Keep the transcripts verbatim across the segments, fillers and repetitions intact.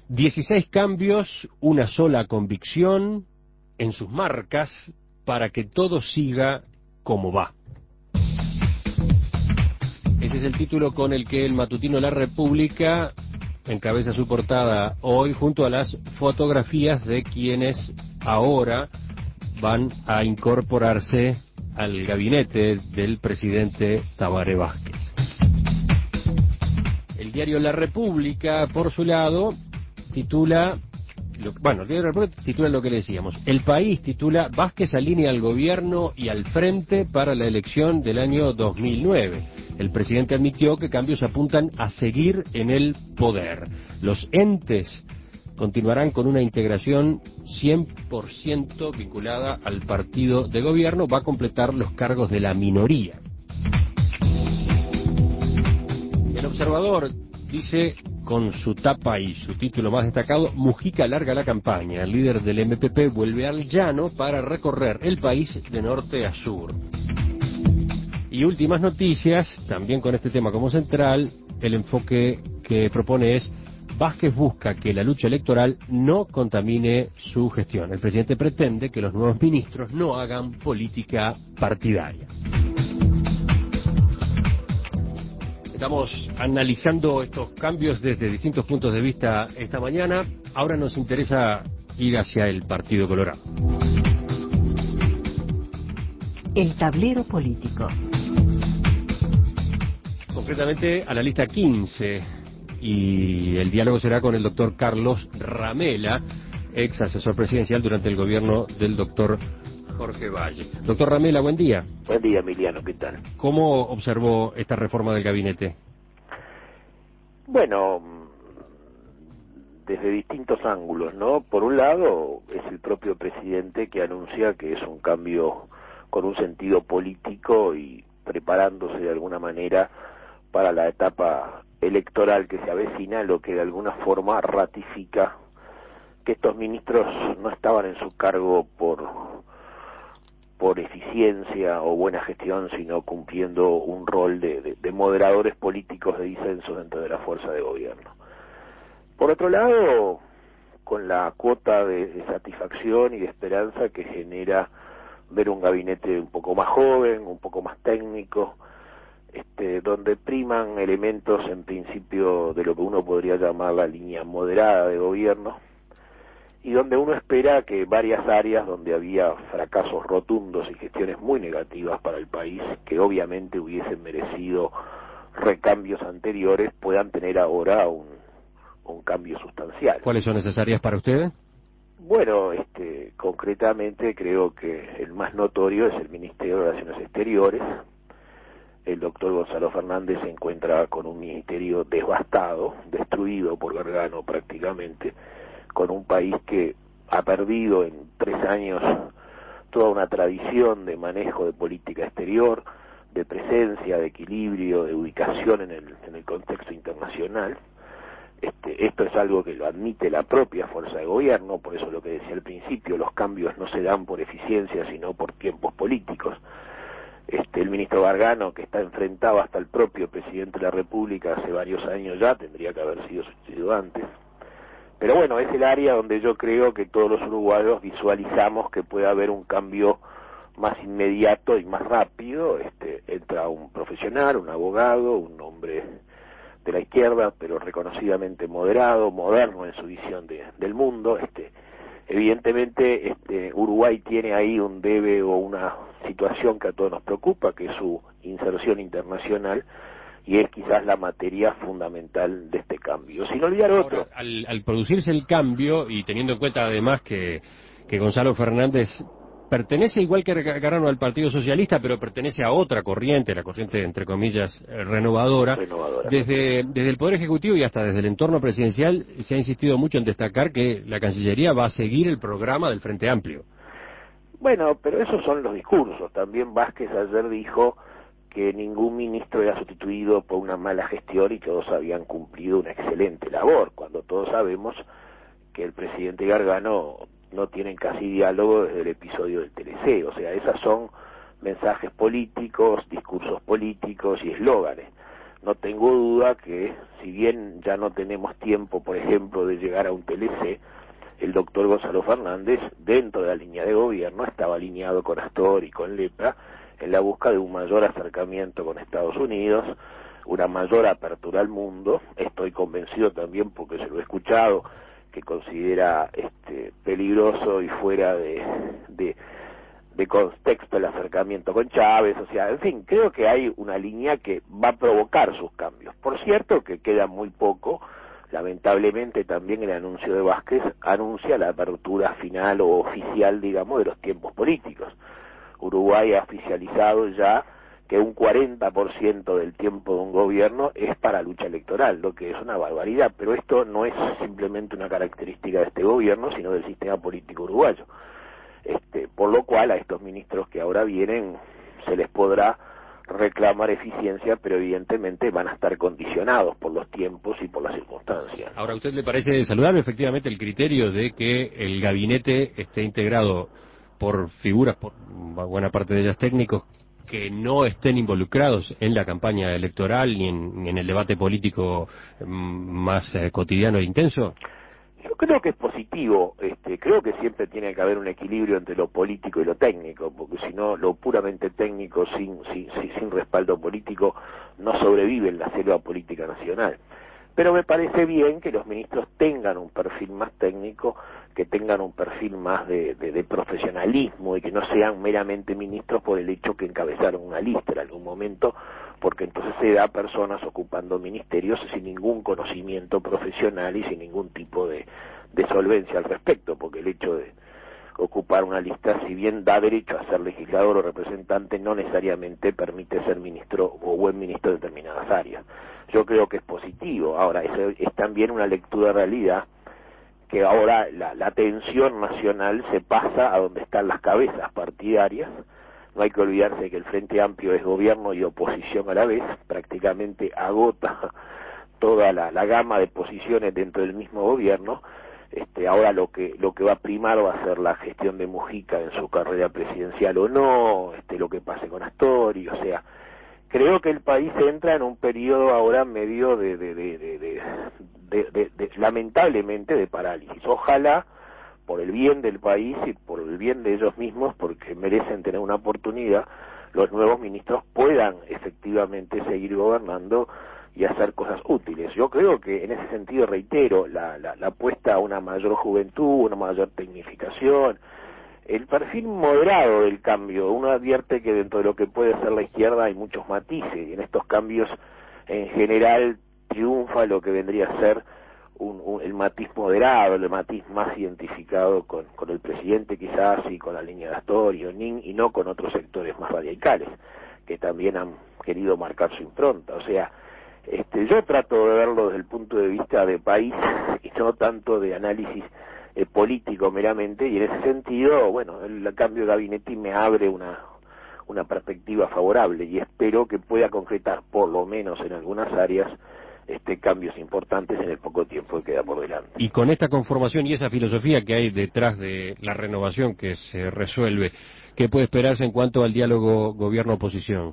dieciséis cambios, una sola convicción en sus marcas para que todo siga como va. Ese es el título con el que el matutino La República encabeza su portada hoy, junto a las fotografías de quienes ahora van a incorporarse al gabinete del presidente Tabaré Vázquez. El diario La República, por su lado, titula, lo, bueno, el diario La República titula lo que le decíamos. El País titula: Vázquez alinea al gobierno y al frente para la elección del año dos mil nueve. El presidente admitió que cambios apuntan a seguir en el poder. Los entes continuarán con una integración cien por ciento vinculada al partido de gobierno. Va a completar los cargos de la minoría. El Observador dice, con su tapa y su título más destacado: Mujica larga la campaña. El líder del M P P vuelve al llano para recorrer el país de norte a sur. Y últimas noticias, también con este tema como central, el enfoque que propone es: Vázquez busca que la lucha electoral no contamine su gestión. El presidente pretende que los nuevos ministros no hagan política partidaria. Estamos analizando estos cambios desde distintos puntos de vista esta mañana. Ahora nos interesa ir hacia el Partido Colorado. El tablero político. Concretamente a la lista quince, y el diálogo será con el doctor Carlos Ramela, ex asesor presidencial durante el gobierno del doctor Jorge Valle. Doctor Ramela, buen día. Buen día, Emiliano, ¿qué tal? ¿Cómo observó esta reforma del gabinete? Bueno, desde distintos ángulos, ¿no? Por un lado, es el propio presidente que anuncia que es un cambio con un sentido político y preparándose de alguna manera para la etapa electoral que se avecina, lo que de alguna forma ratifica que estos ministros no estaban en su cargo por por eficiencia o buena gestión, sino cumpliendo un rol de, de, de moderadores políticos de disensos dentro de la fuerza de gobierno. Por otro lado, con la cuota de, de satisfacción y de esperanza que genera ver un gabinete un poco más joven, un poco más técnico, este, donde priman elementos en principio de lo que uno podría llamar la línea moderada de gobierno, y donde uno espera que varias áreas donde había fracasos rotundos y gestiones muy negativas para el país, que obviamente hubiesen merecido recambios anteriores, puedan tener ahora un, un cambio sustancial. ¿Cuáles son necesarias para ustedes? Bueno, este, concretamente creo que el más notorio es el Ministerio de Relaciones Exteriores. El doctor Gonzalo Fernández se encuentra con un ministerio devastado, destruido por Gargano prácticamente, con un país que ha perdido en tres años toda una tradición de manejo de política exterior, de presencia, de equilibrio, de ubicación en el, en el contexto internacional. Este, esto es algo que lo admite la propia fuerza de gobierno, por eso lo que decía al principio, los cambios no se dan por eficiencia, sino por tiempos políticos. Este, el ministro Gargano, que está enfrentado hasta el propio presidente de la República hace varios años ya, tendría que haber sido sustituido antes. Pero bueno, es el área donde yo creo que todos los uruguayos visualizamos que puede haber un cambio más inmediato y más rápido. Este, entra un profesional, un abogado, un hombre de la izquierda, pero reconocidamente moderado, moderno en su visión de, del mundo. Este, evidentemente, este, Uruguay tiene ahí un debe o una situación que a todos nos preocupa, que es su inserción internacional, y es quizás la materia fundamental de este cambio. Sin olvidar otro. Ahora, al, al producirse el cambio, y teniendo en cuenta además que, que Gonzalo Fernández pertenece igual que Gargano al Partido Socialista, pero pertenece a otra corriente, la corriente, entre comillas, renovadora. renovadora. Desde, desde el Poder Ejecutivo y hasta desde el entorno presidencial se ha insistido mucho en destacar que la Cancillería va a seguir el programa del Frente Amplio. Bueno, pero esos son los discursos. También Vázquez ayer dijo que ningún ministro era sustituido por una mala gestión y todos habían cumplido una excelente labor, cuando todos sabemos que el presidente Gargano no tienen casi diálogo desde el episodio del T L C. O sea, esas son mensajes políticos, discursos políticos y eslóganes. no tengo duda que, si bien ya no tenemos tiempo, por ejemplo, de llegar a un T L C, el doctor Gonzalo Fernández, dentro de la línea de gobierno, estaba alineado con Astor y con Lepra en la busca de un mayor acercamiento con Estados Unidos, una mayor apertura al mundo. Estoy convencido también, porque se lo he escuchado, que considera este peligroso y fuera de, de, de contexto el acercamiento con Chávez. O sea, en fin, creo que hay una línea que va a provocar sus cambios. Por cierto, que queda muy poco. Lamentablemente también el anuncio de Vázquez anuncia la apertura final o oficial, digamos, de los tiempos políticos. Uruguay ha oficializado ya que un cuarenta por ciento del tiempo de un gobierno es para lucha electoral, lo que es una barbaridad, pero esto no es simplemente una característica de este gobierno, sino del sistema político uruguayo. Este, por lo cual a estos ministros que ahora vienen se les podrá reclamar eficiencia, pero evidentemente van a estar condicionados por los tiempos y por las circunstancias. Ahora, ¿a usted le parece saludable efectivamente el criterio de que el gabinete esté integrado por figuras, por buena parte de ellas técnicos, que no estén involucrados en la campaña electoral ni en, ni en el debate político más eh, cotidiano e intenso? Yo creo que es positivo, este, creo que siempre tiene que haber un equilibrio entre lo político y lo técnico, porque si no, lo puramente técnico sin, sin, sin respaldo político no sobrevive en la selva política nacional. Pero me parece bien que los ministros tengan un perfil más técnico, que tengan un perfil más de, de, de profesionalismo y que no sean meramente ministros por el hecho que encabezaron una lista en algún momento, porque entonces se da a personas ocupando ministerios sin ningún conocimiento profesional y sin ningún tipo de, de solvencia al respecto, porque el hecho de ocupar una lista, si bien da derecho a ser legislador o representante, no necesariamente permite ser ministro o buen ministro de determinadas áreas. Yo creo que es positivo. Ahora, eso es también una lectura de realidad, que ahora la, la atención nacional se pasa a donde están las cabezas partidarias. No hay que olvidarse que el Frente Amplio es gobierno y oposición a la vez, prácticamente agota toda la, la gama de posiciones dentro del mismo gobierno. Este, ahora lo que lo que va a primar va a ser la gestión de Mujica en su carrera presidencial o no, este, lo que pase con Astori. O sea, creo que el país entra en un periodo ahora medio de, de, de, de, de, de, de, de lamentablemente de parálisis. Ojalá, por el bien del país y por el bien de ellos mismos, porque merecen tener una oportunidad, los nuevos ministros puedan efectivamente seguir gobernando y hacer cosas útiles. Yo creo que en ese sentido, reitero, la, la, la apuesta a una mayor juventud, una mayor tecnificación, el perfil moderado del cambio. Uno advierte que dentro de lo que puede ser la izquierda hay muchos matices, y en estos cambios en general triunfa lo que vendría a ser un, un, el matiz moderado, el matiz más identificado con, con el presidente quizás y con la línea de Astor y Onin, y no con otros sectores más radicales que también han querido marcar su impronta. O sea, este, yo trato de verlo desde el punto de vista de país y no tanto de análisis eh, político meramente, y en ese sentido, bueno, el cambio de gabinete me abre una una perspectiva favorable y espero que pueda concretar por lo menos en algunas áreas este cambios importantes en el poco tiempo que queda por delante. Y con esta conformación y esa filosofía que hay detrás de la renovación que se resuelve, ¿qué puede esperarse en cuanto al diálogo gobierno-oposición?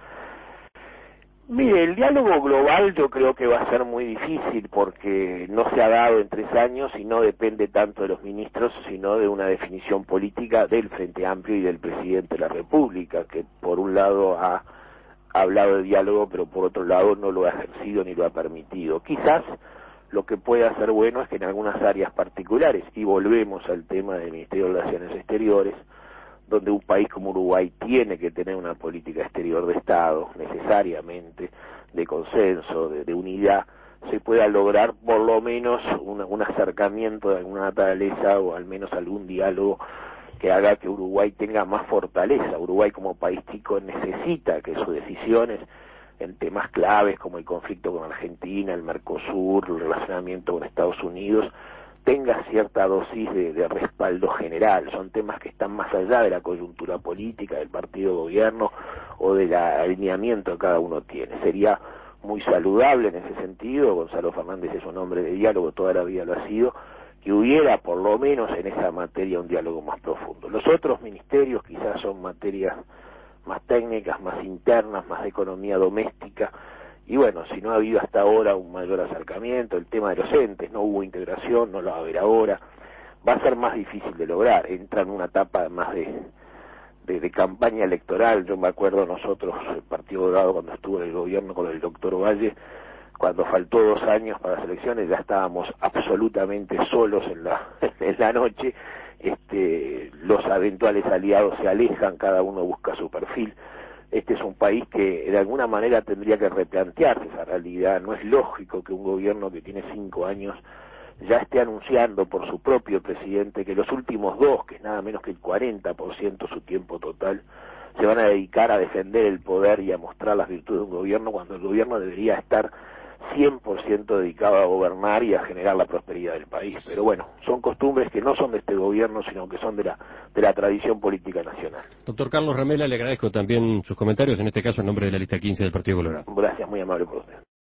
Mire, el diálogo global yo creo que va a ser muy difícil porque no se ha dado en tres años y no depende tanto de los ministros, sino de una definición política del Frente Amplio y del presidente de la República, que por un lado ha hablado de diálogo, pero por otro lado no lo ha ejercido ni lo ha permitido. Quizás lo que pueda ser bueno es que en algunas áreas particulares, y volvemos al tema del Ministerio de Relaciones Exteriores, donde un país como Uruguay tiene que tener una política exterior de Estado, necesariamente, de consenso, de, de unidad, se pueda lograr por lo menos una, un acercamiento de alguna naturaleza o al menos algún diálogo que haga que Uruguay tenga más fortaleza. Uruguay como país chico necesita que sus decisiones en temas claves como el conflicto con Argentina, el Mercosur, el relacionamiento con Estados Unidos, tenga cierta dosis de, de respaldo general. Son temas que están más allá de la coyuntura política del partido de gobierno o del alineamiento que cada uno tiene. Sería muy saludable en ese sentido. Gonzalo Fernández es un hombre de diálogo, toda la vida lo ha sido, que hubiera por lo menos en esa materia un diálogo más profundo. Los otros ministerios quizás son materias más técnicas, más internas, más de economía doméstica, y bueno, si no ha habido hasta ahora un mayor acercamiento, el tema de los entes, no hubo integración, no lo va a haber ahora, va a ser más difícil de lograr, entra en una etapa más de, de, de campaña electoral. Yo me acuerdo nosotros, el Partido Dorado, cuando estuvo en el gobierno con el doctor Valle, cuando faltó dos años para las elecciones, ya estábamos absolutamente solos en la, en la noche, este, los eventuales aliados se alejan, cada uno busca su perfil. Este es un país que de alguna manera tendría que replantearse esa realidad. No es lógico que un gobierno que tiene cinco años ya esté anunciando por su propio presidente que los últimos dos, que es nada menos que el cuarenta por ciento de su tiempo total, se van a dedicar a defender el poder y a mostrar las virtudes de un gobierno, cuando el gobierno debería estar cien por ciento dedicado a gobernar y a generar la prosperidad del país. Pero bueno, son costumbres que no son de este gobierno, sino que son de la de la tradición política nacional. Doctor Carlos Ramela, le agradezco también sus comentarios, en este caso en nombre de la lista quince del Partido Colorado. Gracias, muy amable por usted.